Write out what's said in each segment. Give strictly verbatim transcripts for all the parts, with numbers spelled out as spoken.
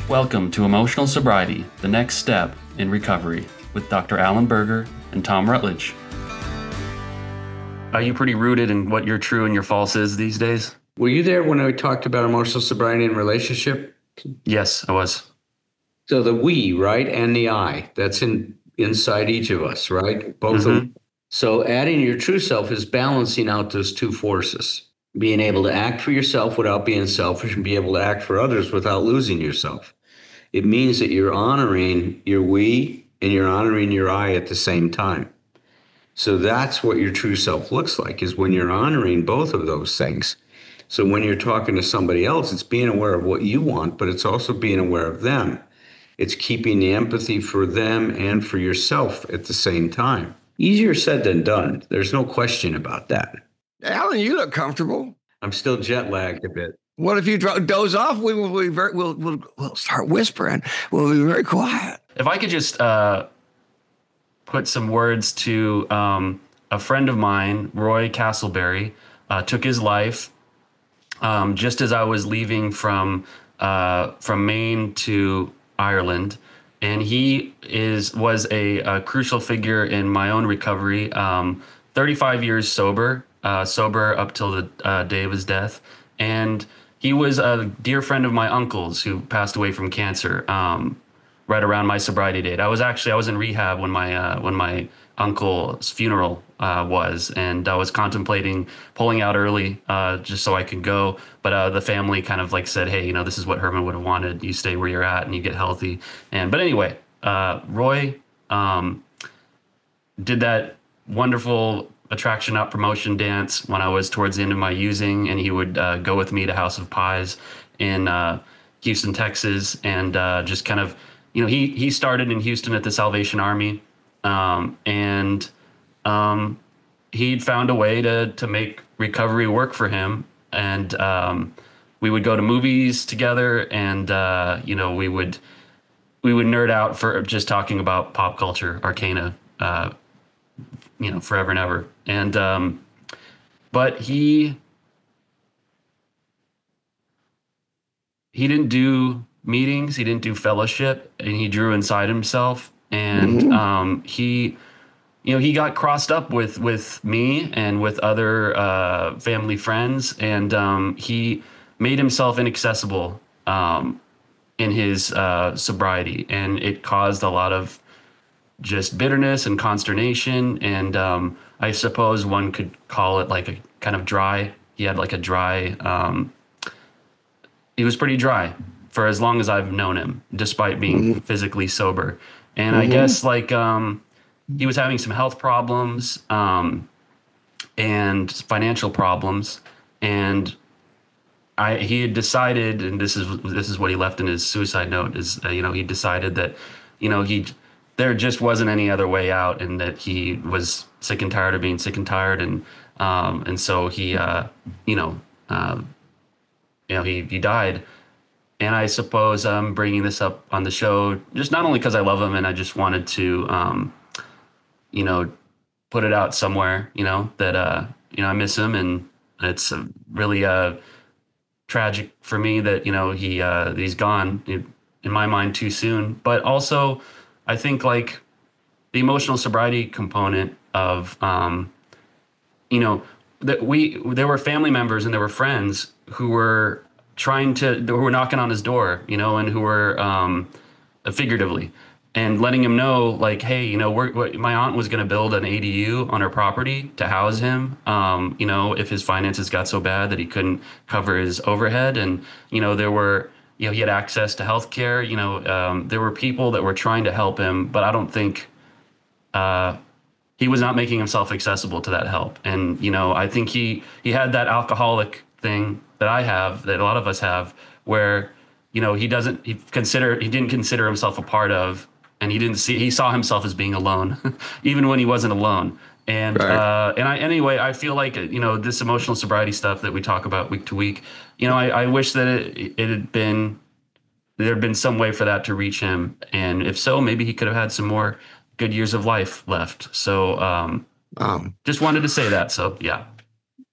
Welcome to Emotional Sobriety, the next step in recovery, with Doctor Alan Berger and Tom Rutledge. Are you pretty rooted in what your true and your false is these days? Were you there when I talked about emotional sobriety and relationship? Yes, I was. So the we, right, and the I, that's in inside each of us, right? Both mm-hmm. of them. So adding your true self is balancing out those two forces. Being able to act for yourself without being selfish and be able to act for others without losing yourself. It means that you're honoring your we and you're honoring your I at the same time. So that's what your true self looks like, is when you're honoring both of those things. So when you're talking to somebody else, it's being aware of what you want, but it's also being aware of them. It's keeping the empathy for them and for yourself at the same time. Easier said than done. There's no question about that. Alan, you look comfortable. I'm still jet lagged a bit. What if you doze off? We will be very, we'll, we'll, we'll start whispering. We'll be very quiet. If I could just uh, put some words to um, a friend of mine, Roy Castleberry, uh, took his life um, just as I was leaving from uh, from Maine to Ireland. And he is was a, a crucial figure in my own recovery. Um, thirty-five years sober, uh, sober up till the uh, day of his death. And he was a dear friend of my uncle's who passed away from cancer um, right around my sobriety date. I was actually I was in rehab when my uh, when my uncle's funeral uh, was, and I was contemplating pulling out early uh, just so I could go. But uh, the family kind of like said, "Hey, you know, this is what Herman would have wanted. You stay where you're at and you get healthy." And but anyway, uh, Roy um, did that wonderful attraction not promotion dance when I was towards the end of my using, and he would uh, go with me to House of Pies in uh, Houston, Texas, and uh, just kind of, you know, he he started in Houston at the Salvation Army, um, and um, he'd found a way to to make recovery work for him, and um, we would go to movies together, and uh, you know, we would we would nerd out for just talking about pop culture, Arcana, uh, you know, forever and ever. And, um, but he, he didn't do meetings, he didn't do fellowship, and he drew inside himself. And, mm-hmm. um, he, you know, he got crossed up with, with me and with other, uh, family friends. And, um, he made himself inaccessible, um, in his, uh, sobriety. And it caused a lot of just bitterness and consternation. And, um, I suppose one could call it like a kind of dry. He had like a dry, um, he was pretty dry for as long as I've known him, despite being mm-hmm. physically sober. And mm-hmm. I guess like, um, he was having some health problems, um, and financial problems. And I, he had decided, and this is, this is what he left in his suicide note, is, uh, you know, he decided that, you know, he there just wasn't any other way out, and that he was sick and tired of being sick and tired. And, um, and so he, uh, you know, uh, you know, he, he died. And I suppose I'm bringing this up on the show, just not only because I love him and I just wanted to, um, you know, put it out somewhere, you know, that, uh, you know, I miss him, and it's really, uh, tragic for me that, you know, he, uh, he's gone, in my mind, too soon. But also, I think like the emotional sobriety component of, um, you know, that we, there were family members and there were friends who were trying to, who were knocking on his door, you know, and who were, um, figuratively, and letting him know like, hey, you know, we're, we're my aunt was going to build an A D U on her property to house him. Um, you know, if his finances got so bad that he couldn't cover his overhead. And, you know, there were, you know, he had access to health care. You know, um, there were people that were trying to help him, but I don't think uh, he was not making himself accessible to that help. And, you know, I think he, he had that alcoholic thing that I have, that a lot of us have, where, you know, he doesn't, he consider, he didn't consider himself a part of, and he didn't see, he saw himself as being alone, even when he wasn't alone. And, right. uh, and I, anyway, I feel like, you know, this emotional sobriety stuff that we talk about week to week, you know, I, I wish that it, it had been, there had been some way for that to reach him. And if so, maybe he could have had some more good years of life left. So, um, um just wanted to say that. So, yeah.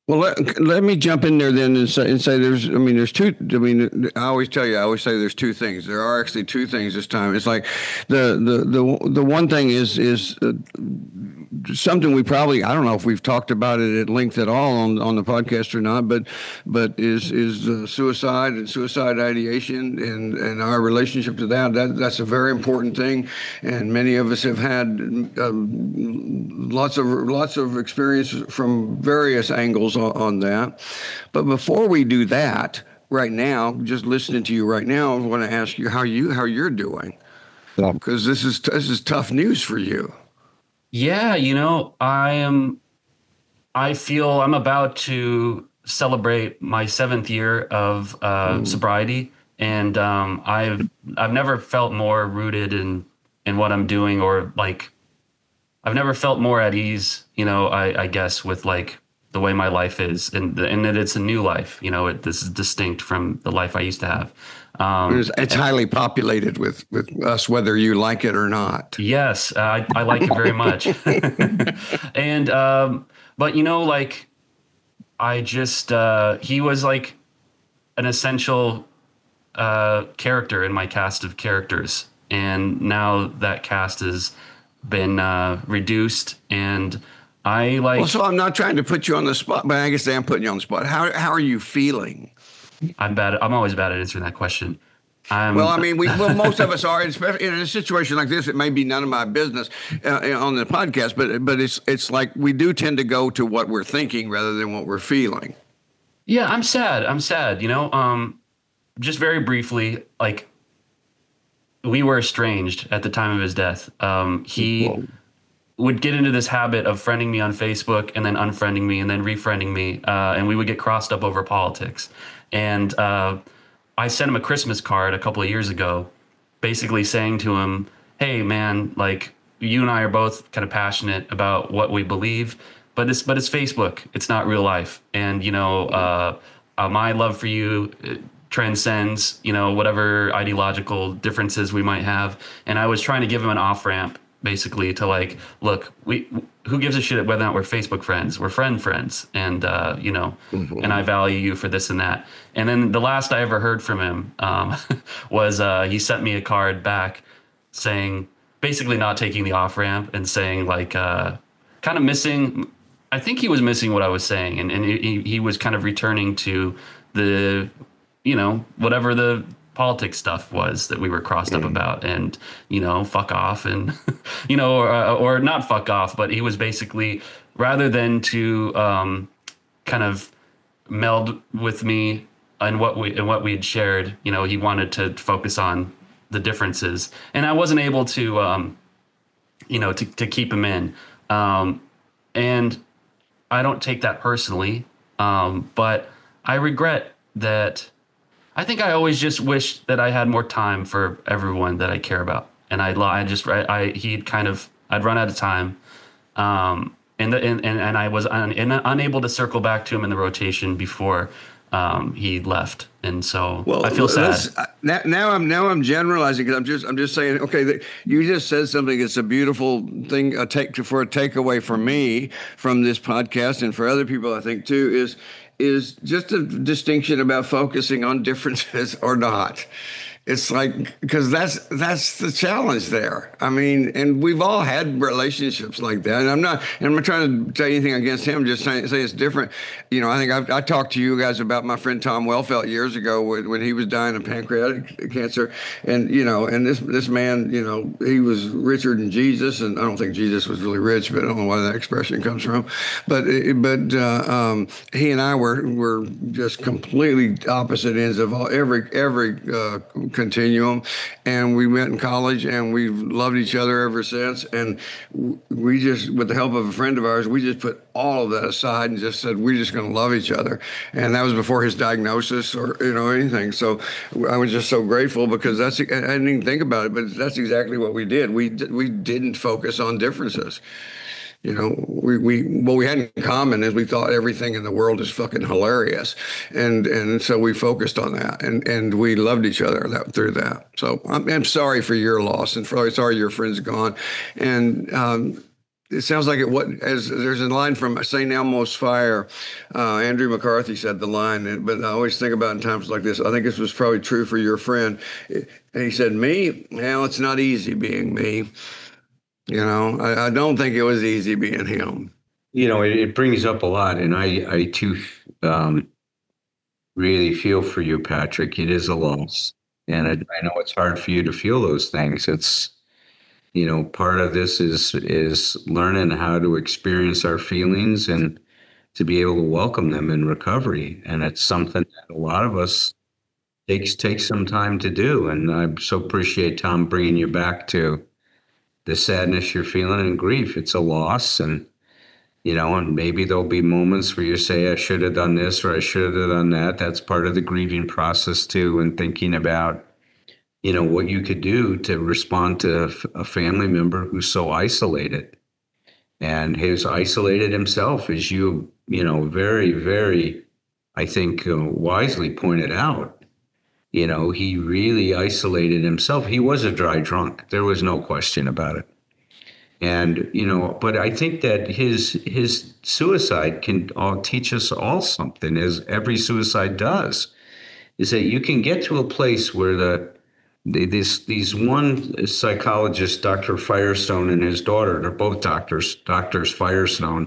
Well, let, let me jump in there then and say, and say there's, I mean, there's two, I mean, I always tell you, I always say there's two things. There are actually two things this time. It's like the, the, the, the one thing is, is uh, something we probably, I don't know if we've talked about it at length at all on, on the podcast or not, but, but is, is uh, suicide and suicide ideation and, and our relationship to that, that, that's a very important thing. And many of us have had uh, lots of, lots of experience from various angles on, on that. But before we do that, right now, just listening to you right now, I want to ask you how you how you're doing, because this is this is tough news for you. Yeah, you know, I am. I feel I'm about to celebrate my seventh year of uh, mm. sobriety, and um, I've I've never felt more rooted in in what I'm doing, or like I've never felt more at ease. You know, I, I guess with like the way my life is, and and that it's a new life. You know, it, this is distinct from the life I used to have. Um, it's, it's highly populated with with us, whether you like it or not. Yes, uh, I I like it very much. and um, but you know, like I just uh, he was like an essential uh, character in my cast of characters, and now that cast has been uh, reduced and. I like. Well, so I'm not trying to put you on the spot, but I guess I am putting you on the spot. How how are you feeling? I'm bad. I'm always bad at answering that question. I'm, well, I mean, we well, most of us are, especially in a situation like this. It may be none of my business uh, on the podcast, but but it's it's like we do tend to go to what we're thinking rather than what we're feeling. Yeah, I'm sad. I'm sad. You know, um, just very briefly, like we were estranged at the time of his death. Um, he. Whoa. would get into this habit of friending me on Facebook and then unfriending me and then refriending me. Uh, and we would get crossed up over politics. And uh, I sent him a Christmas card a couple of years ago, basically saying to him, hey, man, like you and I are both kind of passionate about what we believe, but it's, but it's Facebook. It's not real life. And, you know, uh, uh, my love for you transcends, you know, whatever ideological differences we might have. And I was trying to give him an off ramp, basically, to like, look, we who gives a shit whether or not we're Facebook friends? We're friend friends, and uh, you know, mm-hmm. and I value you for this and that. And then the last I ever heard from him um, was uh, he sent me a card back saying, basically not taking the off ramp and saying like, uh, kind of missing. I think he was missing what I was saying, and and he he was kind of returning to the, you know, whatever the politics stuff was that we were crossed up about, and you know, fuck off, and you know, or, or not fuck off, but he was basically, rather than to um, kind of meld with me and what we and what we had shared, you know, he wanted to focus on the differences, and I wasn't able to, um, you know, to to keep him in, um, and I don't take that personally, um, but I regret that. I think I always just wish that I had more time for everyone that I care about, and I, I just, I, I he'd kind of, I'd run out of time, um, and the, and, and and I was un, and unable to circle back to him in the rotation before um, he left, and so well, I feel sad. Now, now I'm now I'm generalizing because I'm just I'm just saying, okay, you just said something that's a beautiful thing, a take for a takeaway for me from this podcast, and for other people, I think too, is. is just a distinction about focusing on differences or not. It's like, because that's that's the challenge there. I mean, and we've all had relationships like that. And I'm not, and I'm not trying to say anything against him. Just saying, say it's different. You know, I think I've, I talked to you guys about my friend Tom Wellfelt years ago when, when he was dying of pancreatic cancer. And you know, and this this man, you know, he was richer than Jesus, and I don't think Jesus was really rich, but I don't know where that expression comes from. But but uh, um, he and I were were just completely opposite ends of all, every every. Uh, continuum, and we met in college, and we've loved each other ever since. And we just, with the help of a friend of ours, we just put all of that aside and just said we're just going to love each other. And that was before his diagnosis or you know anything. So I was just so grateful because that's, I didn't even think about it, but that's exactly what we did. We we didn't focus on differences. You know, we, we what we had in common is we thought everything in the world is fucking hilarious, and and so we focused on that, and, and we loved each other that, through that. So I'm, I'm sorry for your loss, and for, sorry your friend's gone, and um, it sounds like it. What as there's a line from Saint Elmo's Fire. Uh, Andrew McCarthy said the line, but I always think about in times like this. I think this was probably true for your friend. And he said, "Me, well, it's not easy being me. You know, I, I don't think it was easy being him." You know, it, it brings up a lot, and I, I too, um, really feel for you, Patrick. It is a loss, and I, I know it's hard for you to feel those things. It's You know, part of this is is learning how to experience our feelings and to be able to welcome them in recovery. And it's something that a lot of us takes takes some time to do. And I so appreciate Tom bringing you back to the sadness you're feeling and grief. It's a loss, and you know, and maybe there'll be moments where you say, "I should have done this" or "I should have done that." That's part of the grieving process too, and thinking about, you know, what you could do to respond to a family member who's so isolated, and has isolated himself, as you, you know, very, very, I think, uh, wisely pointed out. You know, he really isolated himself. He was a dry drunk. There was no question about it. And, you know, but I think that his his suicide can all teach us all something, as every suicide does, is that you can get to a place where the They, this, these one psychologist, Doctor Firestone, and his daughter, they're both doctors, Doctors Firestone,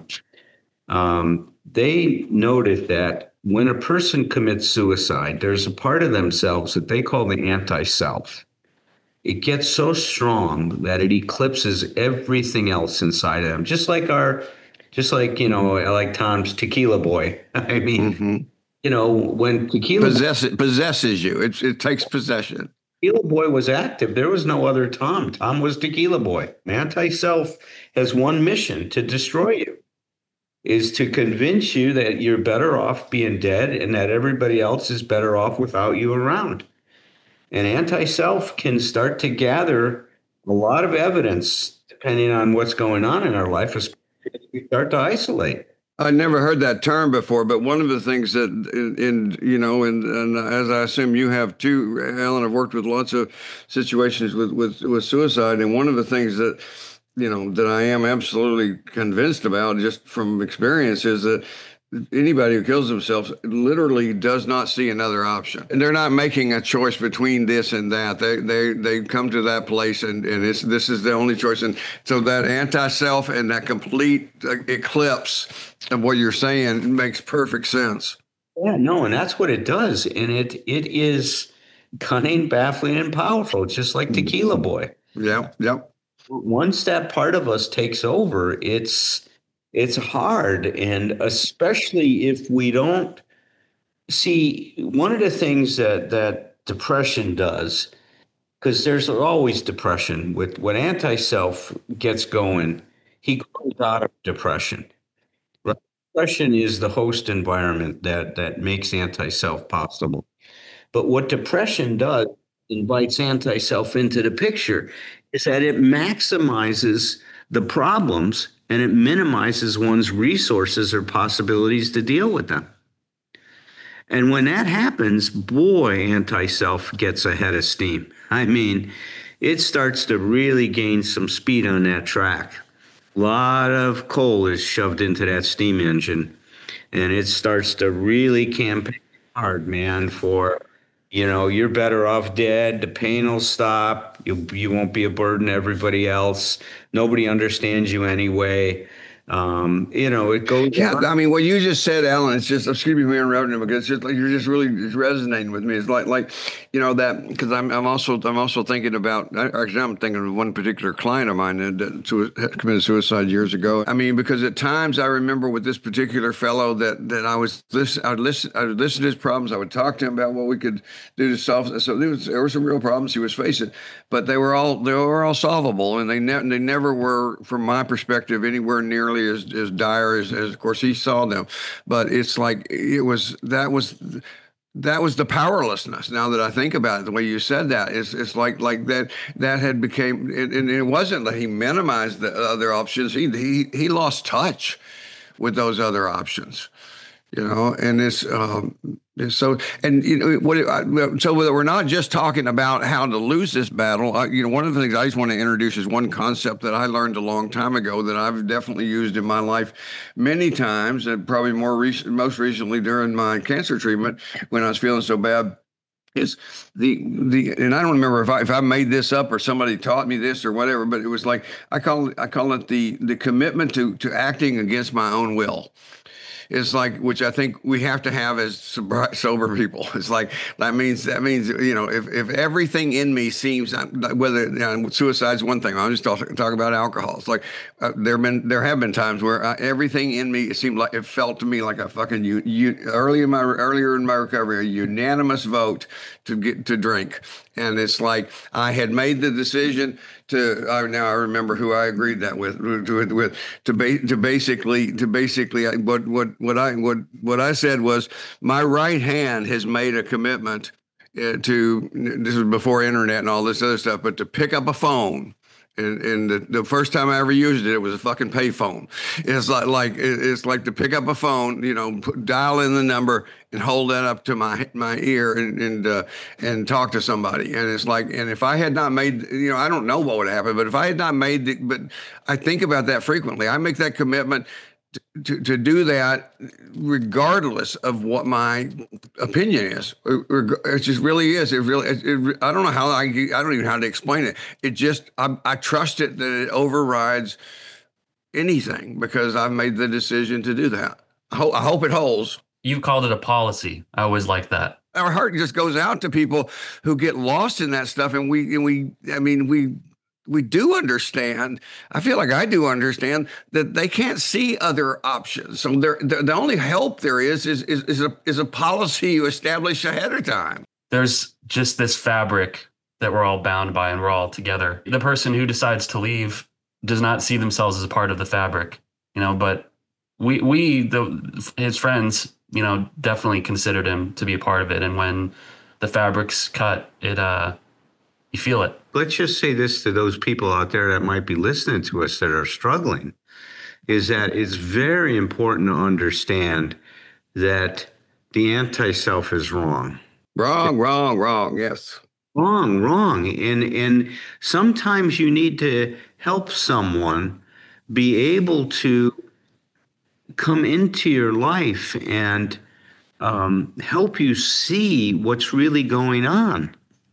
um, they noted that when a person commits suicide, there's a part of themselves that they call the anti-self. It gets so strong that it eclipses everything else inside of them, just like our, just like, you know, like Tom's Tequila Boy. I mean, mm-hmm. you know, when Tequila Possess, it possesses you, it, it takes possession. Tequila Boy was active. There was no other Tom. Tom was Tequila Boy. Anti-self has one mission: to destroy you, is to convince you that you're better off being dead and that everybody else is better off without you around. And anti-self can start to gather a lot of evidence depending on what's going on in our life as we start to isolate. I never heard that term before, but one of the things that, in, in you know, and, and as I assume you have too, Alan, I've worked with lots of situations with, with, with suicide, and one of the things that, you know, that I am absolutely convinced about just from experience is that anybody who kills themselves literally does not see another option. And they're not making a choice between this and that. They they they come to that place, and, and it's this is the only choice. And so that anti-self and that complete eclipse of what you're saying makes perfect sense. Yeah, no, and that's what it does. And it it is cunning, baffling, and powerful, just like Tequila Boy. Yeah, yeah. Once that part of us takes over, it's It's hard, and especially if we don't see one of the things that, that depression does, because there's always depression. With when anti-self gets going, he grows out of depression. Right? Depression is the host environment that, that makes anti-self possible. But what depression does, invites anti-self into the picture, is that it maximizes the problems and it minimizes one's resources or possibilities to deal with them. And when that happens, boy, anti-self gets ahead of steam. I mean, it starts to really gain some speed on that track. A lot of coal is shoved into that steam engine, and it starts to really campaign hard, man, for, you know, you're better off dead. The pain will stop. You, you won't be a burden to everybody else. Nobody understands you anyway. Um, you know, it goes. Yeah, on. I mean, what you just said, Alan, it's just, excuse me for interrupting, because it's just like you're just really just resonating with me. It's like, like, you know, that because I'm, I'm also, I'm also thinking about. Actually, I'm thinking of one particular client of mine that, that committed suicide years ago. I mean, because at times I remember with this particular fellow that that I was listen, I would listen, I would listen to his problems. I would talk to him about what we could do to solve it. So there was there were some real problems he was facing, but they were all they were all solvable, and they ne- they never were, from my perspective, anywhere nearly as, as dire as, as of course he saw them. But it's like it was that was that was the powerlessness. Now that I think about it, the way you said that, it's it's like like that that had became, and it wasn't that he minimized the other options. He he he lost touch with those other options, you know. And it's um, So, and you know what? So we're not just talking about how to lose this battle. I, you know, one of the things I just want to introduce is one concept that I learned a long time ago that I've definitely used in my life many times, and probably more recent, most recently during my cancer treatment when I was feeling so bad. Is the the and I don't remember if I if I made this up or somebody taught me this or whatever, but it was like I call it I call it the the commitment to to acting against my own will. It's like, which I think we have to have as sober, sober people. It's like, that means, that means, you know, if, if everything in me seems, whether you know, suicide's one thing, I'm just talking talk about alcohol. It's like, uh, there been, there have been times where uh, everything in me, it seemed like, it felt to me like a fucking, you, you, early in my, earlier in my recovery, a unanimous vote to get, to drink. And it's like, I had made the decision to, uh, now I remember who I agreed that with, with, with to, ba- to basically, to basically, what, what, what I, what, what I said was, my right hand has made a commitment uh, to, this was before internet and all this other stuff, but to pick up a phone. And, and the, the first time I ever used it, it was a fucking payphone. It's like, like it's like to pick up a phone, you know, put, dial in the number and hold that up to my my ear and and uh, and talk to somebody. And it's like, and if I had not made, you know, I don't know what would happen, but if I had not made, the, but I think about that frequently. I make that commitment to, to, to do that regardless of what my opinion is. It just really is. It really, it, it, I don't know how I, I don't even know how to explain it. It just, I, I trust it that it overrides anything because I've made the decision to do that. I, ho- I hope it holds. You called it a policy. I always like that. Our heart just goes out to people who get lost in that stuff. And we, and we, I mean, we, we do understand, I feel like I do understand that they can't see other options. So there, the, the only help there is, is, is, is a, is a policy you establish ahead of time. There's just this fabric that we're all bound by and we're all together. The person who decides to leave does not see themselves as a part of the fabric, you know, but we, we, the, his friends, you know, definitely considered him to be a part of it. And when the fabric's cut, it, uh, you feel it. Let's just say this to those people out there that might be listening to us that are struggling, is that it's very important to understand that the anti-self is wrong. Wrong, wrong, wrong, yes. Wrong, wrong. And, and sometimes you need to help someone be able to come into your life and um, help you see what's really going on.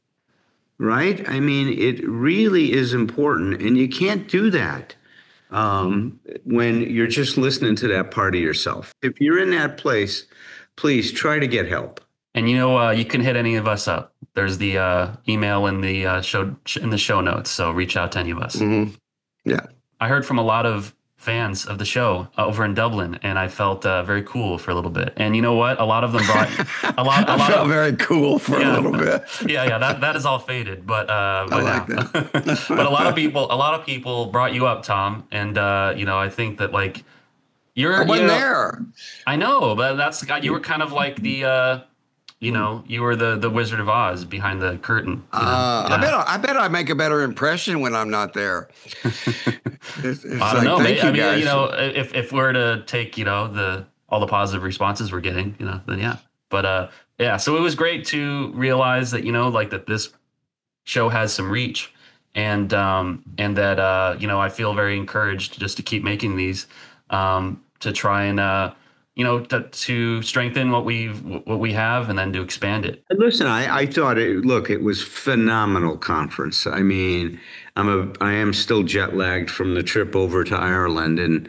Right? I mean, it really is important. And you can't do that um, when you're just listening to that part of yourself. If you're in that place, please try to get help. And, you know, uh, you can hit any of us up. There's the uh, email in the uh, show in the show notes. So reach out to any of us. Mm-hmm. Yeah. I heard from a lot of fans of the show uh, over in Dublin, and I felt uh, very cool for a little bit. And you know what? A lot of them brought a lot. A I lot felt of, very cool for yeah, a little bit. yeah, yeah. That that is all faded, but uh, I like now. that. But a lot of people, a lot of people brought you up, Tom, and uh, you know, I think that like you're. I wasn't you know, there. I know, but that's you were kind of like the. Uh, You know, you were the, the Wizard of Oz behind the curtain. You know? uh, yeah. I bet I, I bet I make a better impression when I'm not there. It's, it's I don't like, know. thank Maybe, you I mean, guys. you know, if if we're to take, you know, the all the positive responses we're getting, you know, then yeah. But uh, yeah, so it was great to realize that, you know, like that this show has some reach, and um, and that uh, you know, I feel very encouraged just to keep making these, um, to try and uh. you know, to, to strengthen what we've what we have and then to expand it. Listen, I, I thought it, look, it was phenomenal conference. I mean, I'm a, I am still jet lagged from the trip over to Ireland, and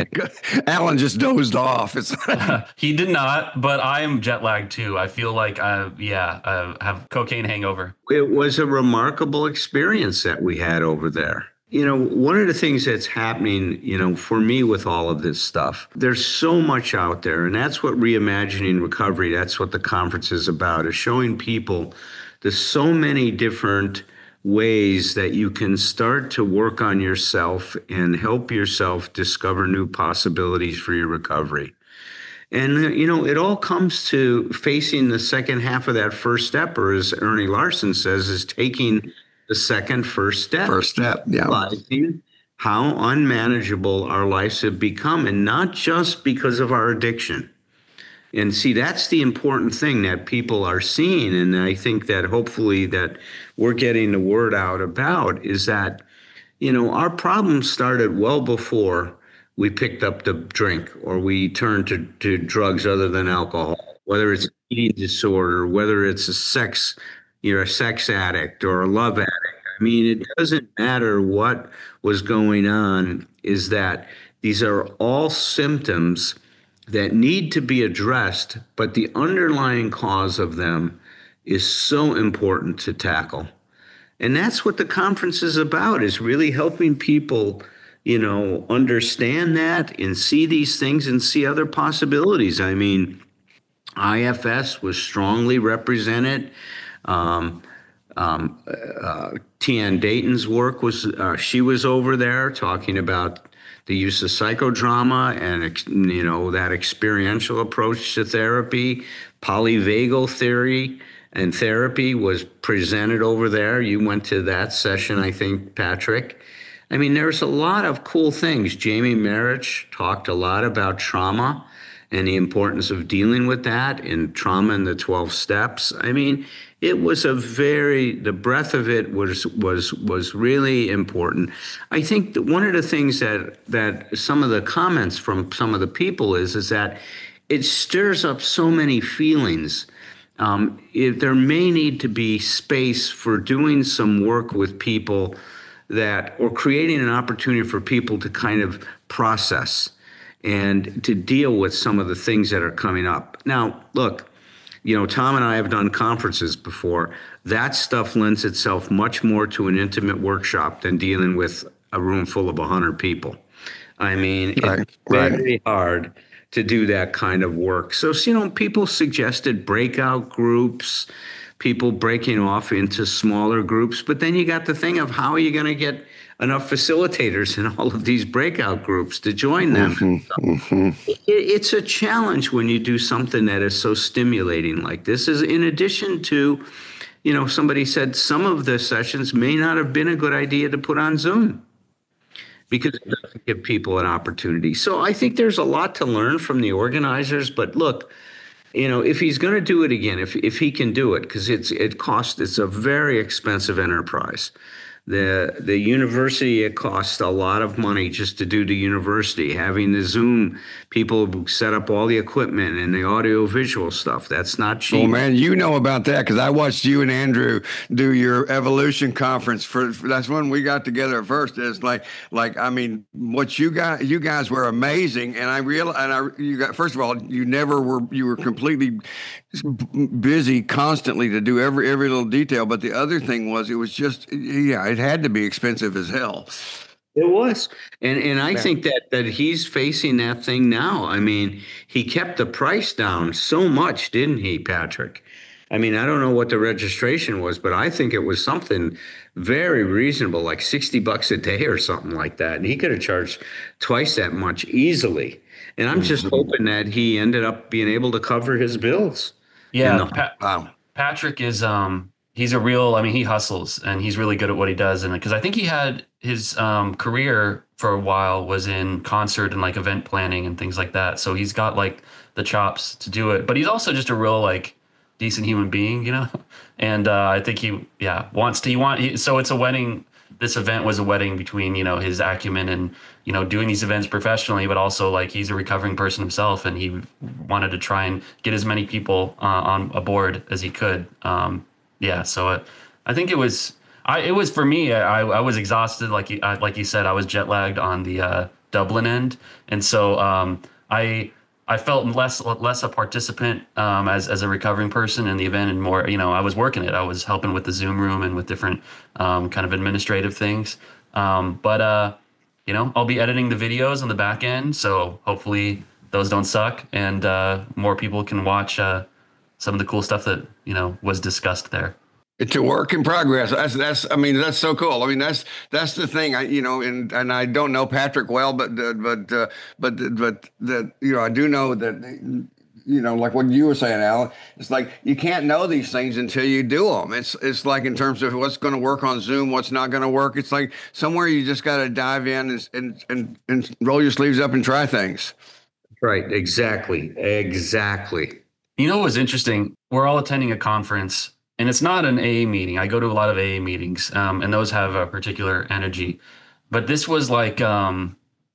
Alan just dozed off. It's he did not, but I am jet lagged too. I feel like I, yeah, I have cocaine hangover. It was a remarkable experience that we had over there. You know, one of the things that's happening, you know, for me with all of this stuff, there's so much out there. And that's what Reimagining Recovery, that's what the conference is about, is showing people there's so many different ways that you can start to work on yourself and help yourself discover new possibilities for your recovery. And, you know, it all comes to facing the second half of that first step, or as Ernie Larson says, is taking the second first step. First step, yeah. Realizing how unmanageable our lives have become, and not just because of our addiction. And see, that's the important thing that people are seeing. And I think that hopefully that we're getting the word out about is that, you know, our problems started well before we picked up the drink or we turned to, to drugs other than alcohol, whether it's eating disorder, whether it's a sex, you're a sex addict or a love addict. I mean, it doesn't matter what was going on, is that these are all symptoms that need to be addressed, but the underlying cause of them is so important to tackle. And that's what the conference is about, is really helping people, you know, understand that and see these things and see other possibilities. I mean, I F S was strongly represented. Um, um, uh, Tian Dayton's work was, uh, she was over there talking about the use of psychodrama and, you know, that experiential approach to therapy. Polyvagal theory and therapy was presented over there. You went to that session, I think, Patrick. I mean, there's a lot of cool things. Jamie Marich talked a lot about trauma and the importance of dealing with that in Trauma and the twelve Steps. I mean, it was a very, the breadth of it was was was really important. I think that one of the things that that some of the comments from some of the people is is that it stirs up so many feelings. Um, it, there may need to be space for doing some work with people that, or creating an opportunity for people to kind of process and to deal with some of the things that are coming up. Now, look, you know, Tom and I have done conferences before. That stuff lends itself much more to an intimate workshop than dealing with a room full of one hundred people. I mean, right, it's right. very hard to do that kind of work. So, you know, people suggested breakout groups, people breaking off into smaller groups. But then you got the thing of how are you going to get enough facilitators in all of these breakout groups to join them? Mm-hmm, mm-hmm. It, it's a challenge when you do something that is so stimulating like this. Is in addition to, you know, somebody said some of the sessions may not have been a good idea to put on Zoom because it doesn't give people an opportunity. So I think there's a lot to learn from the organizers. But look, you know, if he's going to do it again, if if he can do it, because it's it costs, it's a very expensive enterprise. The the university, it costs a lot of money just to do the university. Having the Zoom people set up all the equipment and the audio visual stuff, that's not cheap. Oh man, you know about that because I watched you and Andrew do your evolution conference. For, for that's when we got together at first. It's like like I mean, what you guys you guys were amazing, and I real and I you got first of all, you never were you were completely busy constantly to do every every little detail. But the other thing was it was just yeah, it had to be expensive as hell. It was. And and I Yeah. think that that he's facing that thing now. I mean, he kept the price down so much, didn't he, Patrick? I mean, I don't know what the registration was, but I think it was something very reasonable, like sixty bucks a day or something like that. And he could have charged twice that much easily. And I'm just Mm-hmm. hoping that he ended up being able to cover his bills. Yeah, And the- Pa- Wow. Patrick is um he's a real, I mean, he hustles and he's really good at what he does. And because I think he had his um career for a while was in concert and like event planning and things like that. So he's got like the chops to do it. But he's also just a real like decent human being, you know. And uh, I think he yeah wants to. He want he, so it's a wedding. This event was a wedding between, you know, his acumen and, you know, doing these events professionally, but also like he's a recovering person himself, and he wanted to try and get as many people uh, on aboard as he could. Um, yeah, so it, I think it was, I it was for me. I I was exhausted, like you I, like you said, I was jet lagged on the uh, Dublin end, and so um, I. I felt less less a participant um, as as a recovering person in the event, and more, you know, I was working it. I was helping with the Zoom room and with different um, kind of administrative things. Um, but uh, you know, I'll be editing the videos on the back end, so hopefully those don't suck, and uh, more people can watch uh, some of the cool stuff that, you know, was discussed there. It's a work in progress. That's that's. I mean, that's so cool. I mean, that's that's the thing. I you know, and and I don't know Patrick well, but uh, but uh, but but that you know, I do know that you know, like what you were saying, Alan. It's like you can't know these things until you do them. It's it's like in terms of what's going to work on Zoom, what's not going to work. It's like somewhere you just got to dive in and and and and roll your sleeves up and try things. Right. Exactly. Exactly. You know what was interesting? We're all attending a conference, and it's not an A A meeting. I go to a lot of A A meetings, um, and those have a particular energy. But this was like, um,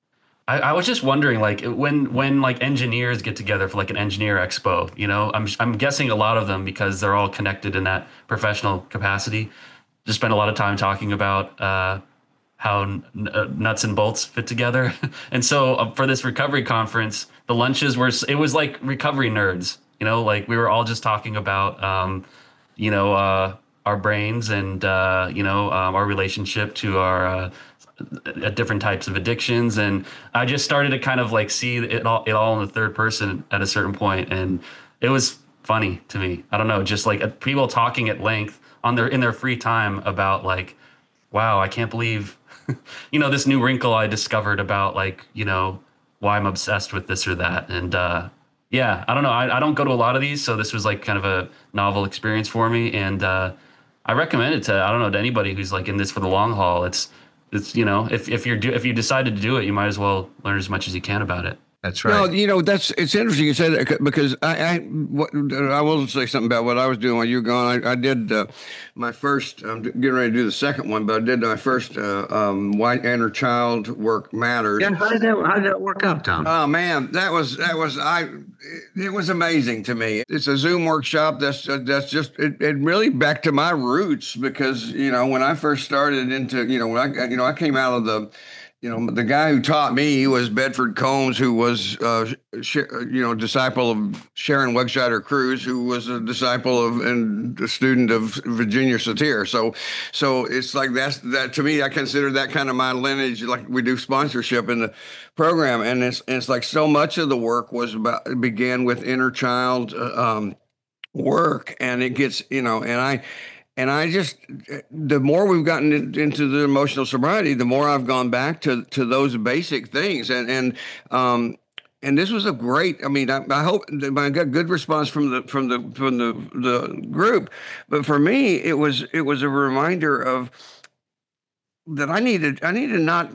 I, I was just wondering, like when when like engineers get together for like an engineer expo, you know, I'm I'm guessing a lot of them, because they're all connected in that professional capacity, just spend a lot of time talking about uh, how n- uh, nuts and bolts fit together. And so uh, for this recovery conference, the lunches were, it was like recovery nerds, you know, like we were all just talking about, um, you know, uh, our brains and, uh, you know, um, our relationship to our uh, uh, different types of addictions. And I just started to kind of like see it all, it all in the third person at a certain point. And it was funny to me. I don't know, just like uh, people talking at length on their, in their free time about like, wow, I can't believe, you know, this new wrinkle I discovered about like, you know, why I'm obsessed with this or that. And uh, yeah, I don't know. I, I don't go to a lot of these, so this was like kind of a novel experience for me. And uh, I recommend it to, I don't know, to anybody who's like in this for the long haul. It's, it's, you know, if, if you're, do, if you decided to do it, you might as well learn as much as you can about it. That's right. No, you know, that's it's interesting you said that because I I, what, I will say something about what I was doing while you were gone. I, I did uh, my first. I'm getting ready to do the second one, but I did my first uh, um, White Inner Child Work Matters. Yeah, how did that how did that work out, Tom? Oh man, that was that was I. It was amazing to me. It's a Zoom workshop. That's uh, that's just it, it. Really back to my roots because you know when I first started into you know when I you know I came out of the. You know, the guy who taught me was Bedford Combs, who was, uh, sh- you know, disciple of Sharon Wegscheider Cruz, who was a disciple of and a student of Virginia Satir. So, so it's like that's that to me. I consider that kind of my lineage. Like we do sponsorship in the program, and it's and it's like so much of the work was about began with inner child uh, um, work, and it gets you know, and I. And I just, the more we've gotten in, into the emotional sobriety, the more I've gone back to to those basic things. And and um, and this was a great. I mean, I, I hope I got good response from the from the from the the group. But for me, it was it was a reminder of that I needed I need to not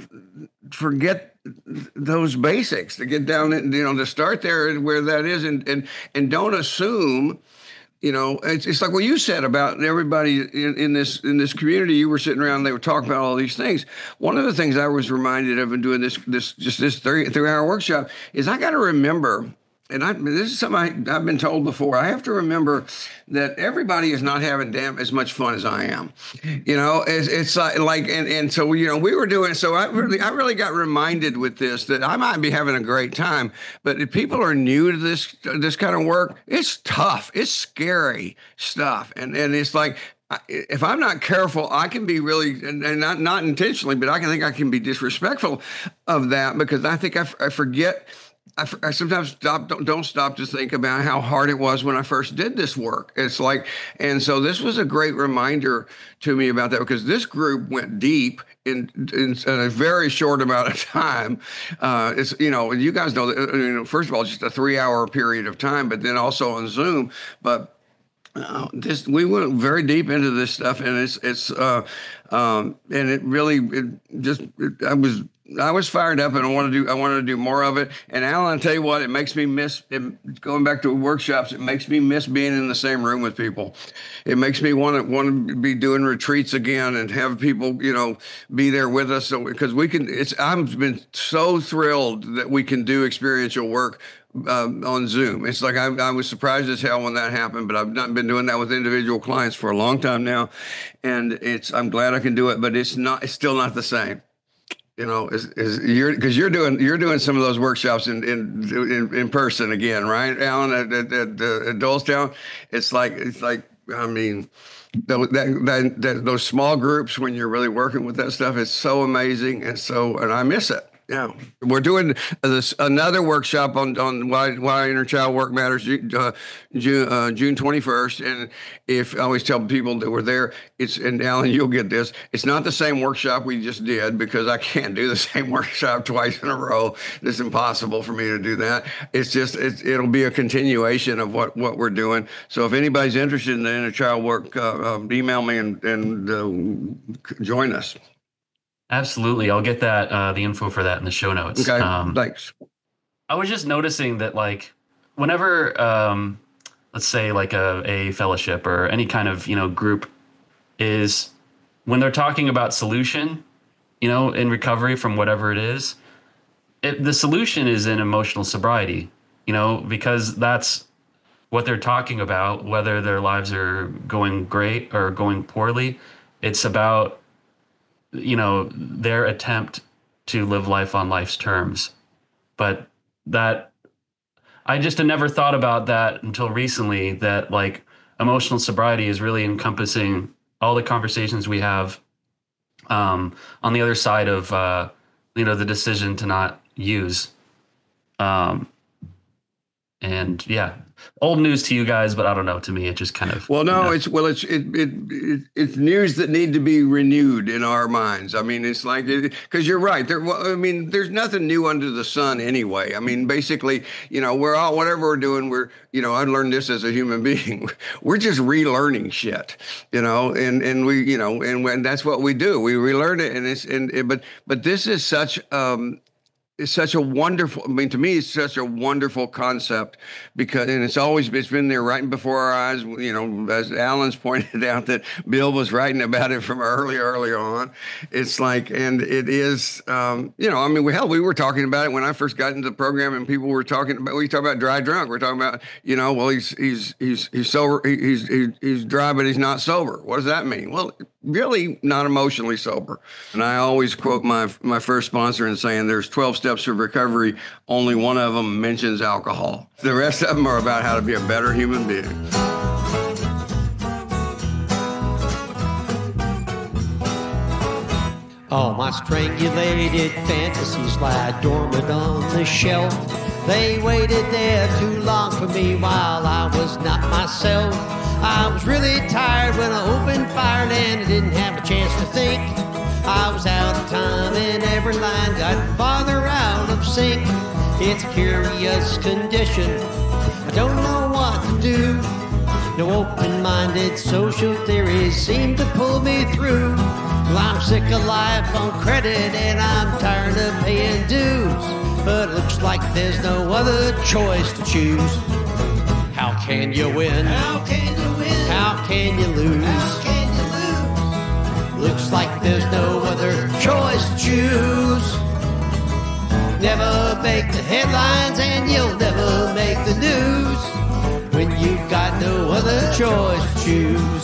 forget those basics to get down and you know to start there where that is, and and and don't assume. You know, it's, it's like what you said about everybody in, in this in this community. You were sitting around, they were talking about all these things. One of the things I was reminded of in doing this this just this three three hour workshop is I got to remember, and I this is something I, I've been told before. I have to remember that everybody is not having damn as much fun as I am. You know, it's, it's like, like and and so you know we were doing. So I really I really got reminded with this that I might be having a great time, but if people are new to this this kind of work, it's tough. It's scary stuff, and and it's like. If I'm not careful, I can be really, and not not intentionally, but I can think I can be disrespectful of that because I think I, I forget. I, I sometimes stop, don't, don't stop to think about how hard it was when I first did this work. It's like, and so this was a great reminder to me about that because this group went deep in, in, in a very short amount of time. Uh, it's, you know, you guys know that, you know, first of all, just a three hour period of time, but then also on Zoom. But Uh, this we went very deep into this stuff, and it's it's uh, um, and it really it just it, I was I was fired up, and I want to do I wanted to do more of it. And Alan, I tell you what, it makes me miss it, going back to workshops. It makes me miss being in the same room with people. It makes me want to want to be doing retreats again and have people you know be there with us. So because we can, it's I've been so thrilled that we can do experiential work. Um, on Zoom. It's like I, I was surprised as hell when that happened, but I've not been doing that with individual clients for a long time now, and it's I'm glad I can do it, but it's not it's still not the same. You know, is is you're because you're doing you're doing some of those workshops in in in, in person again, right, Alan? At, at, at, at Dolestown, it's like it's like I mean. That, that, that those small groups when you're really working with that stuff, it's so amazing, and so and I miss it. Yeah, we're doing this another workshop on on why why inner child work matters uh, June uh, June twenty-first. And if I always tell people that we're there, it's and Alan, you'll get this. It's not the same workshop we just did because I can't do the same workshop twice in a row. It's impossible for me to do that. It's just it's, it'll be a continuation of what what we're doing. So if anybody's interested in the inner child work, uh, uh, email me and and uh, join us. Absolutely. I'll get that, uh, the info for that in the show notes. Okay, Um, thanks. I was just noticing that, like, whenever, um, let's say, like a, a fellowship or any kind of, you know, group is, when they're talking about solution, you know, in recovery from whatever it is, it, the solution is in emotional sobriety, you know, because that's what they're talking about, whether their lives are going great or going poorly. It's about, you know, their attempt to live life on life's terms. But that, I just had never thought about that until recently, that like emotional sobriety is really encompassing all the conversations we have um, on the other side of, uh, you know, the decision to not use. Um, and yeah, old news to you guys, but I don't know, to me, it just kind of, well, no, you know. it's, well, it's, it, it, it, it's news that need to be renewed in our minds. I mean, it's like, because you're right there. Well, I mean, there's nothing new under the sun anyway. I mean, basically, you know, we're all, whatever we're doing, we're, you know, I learned this as a human being. We're just relearning shit, you know, and, and we, you know, and when that's what we do, we relearn it. And it's, and, it, but, but this is such, um, it's such a wonderful, I mean, to me, it's such a wonderful concept because, and it's always, it's been there right before our eyes, you know, as Alan's pointed out that Bill was writing about it from early, early on. It's like, and it is, um, you know, I mean, we, hell, we were talking about it when I first got into the program and people were talking about, we talk about dry drunk. We're talking about, you know, well, he's, he's, he's, he's sober, he's, he's, he's dry, but he's not sober. What does that mean? Well, really not emotionally sober. And I always quote my, my first sponsor in saying there's twelve steps of recovery. Only one of them mentions alcohol. The rest of them are about how to be a better human being. All my strangulated fantasies lie dormant on the shelf. They waited there too long for me while I was not myself. I was really tired when I opened fire and I didn't have a chance to think. I was out of time and every line got farther out of sync. It's a curious condition, I don't know what to do. No open-minded social theories seem to pull me through. Well, I'm sick of life on credit and I'm tired of paying dues. But it looks like there's no other choice to choose. How can you win? How can you win? How can you lose? How can you lose? Looks like there's no other choice to choose. Never make the headlines and you'll never make the news when you've got no other choice to choose.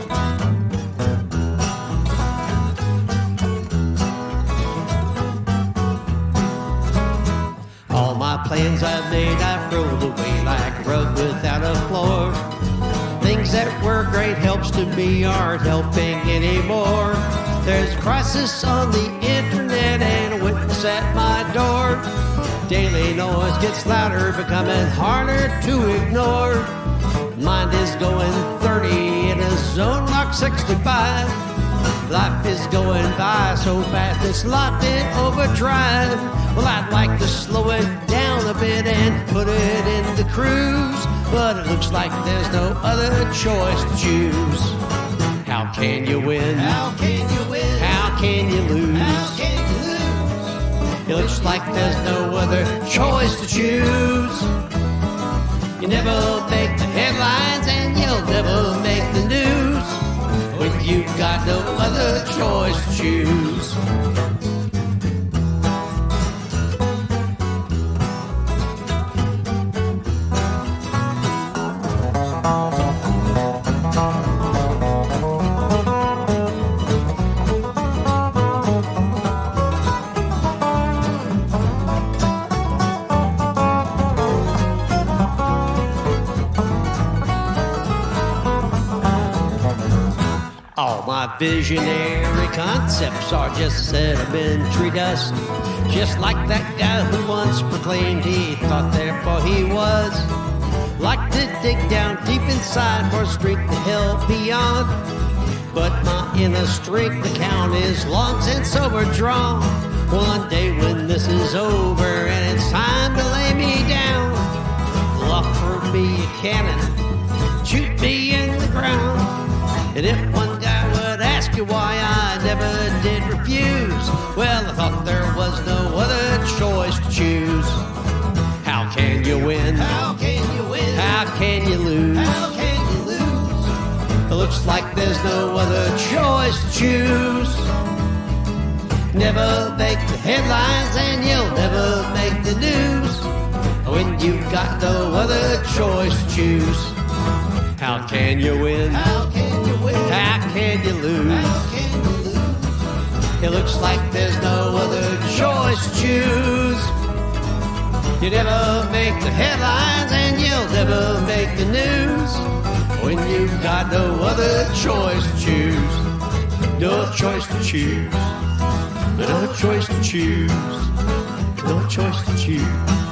All my plans I've made, I've rolled away like a rug without a floor. Things that were great helps to me aren't helping anymore. There's a crisis on the internet and a witness at my door. Daily noise gets louder, becoming harder to ignore. Mind is going thirty in a zone like sixty-five. Life is going by so fast it's locked in overdrive. Well, I'd like to slow it down a bit and put it into cruise, but it looks like there's no other choice to choose. How can you win? How can you win? How can you lose? How can you lose? It looks like there's no other choice to choose. You never make the headlines and you'll never make the news when you've got no other choice to choose. All my visionary concepts are just sedimentary dust. Just like that guy who once proclaimed he thought therefore he was. Like to dig down deep inside for strength to help beyond. But my inner strength account is long since overdrawn. One day when this is over and it's time to lay me down, offer me a cannon, shoot me in the ground. And if one guy would ask you why I never did refuse, well, I thought there was no other choice to choose. can you win? How can you win? How can you lose? How can you lose? It looks like there's no other choice to choose. Never make the headlines and you'll never make the news when you've got no other choice to choose. How can you win? How can you win? How can you lose? How can you lose? It looks like there's no other choice to choose. You never make the headlines and you'll never make the news when you've got no other choice to choose. No choice to choose. No choice to choose. No choice to choose.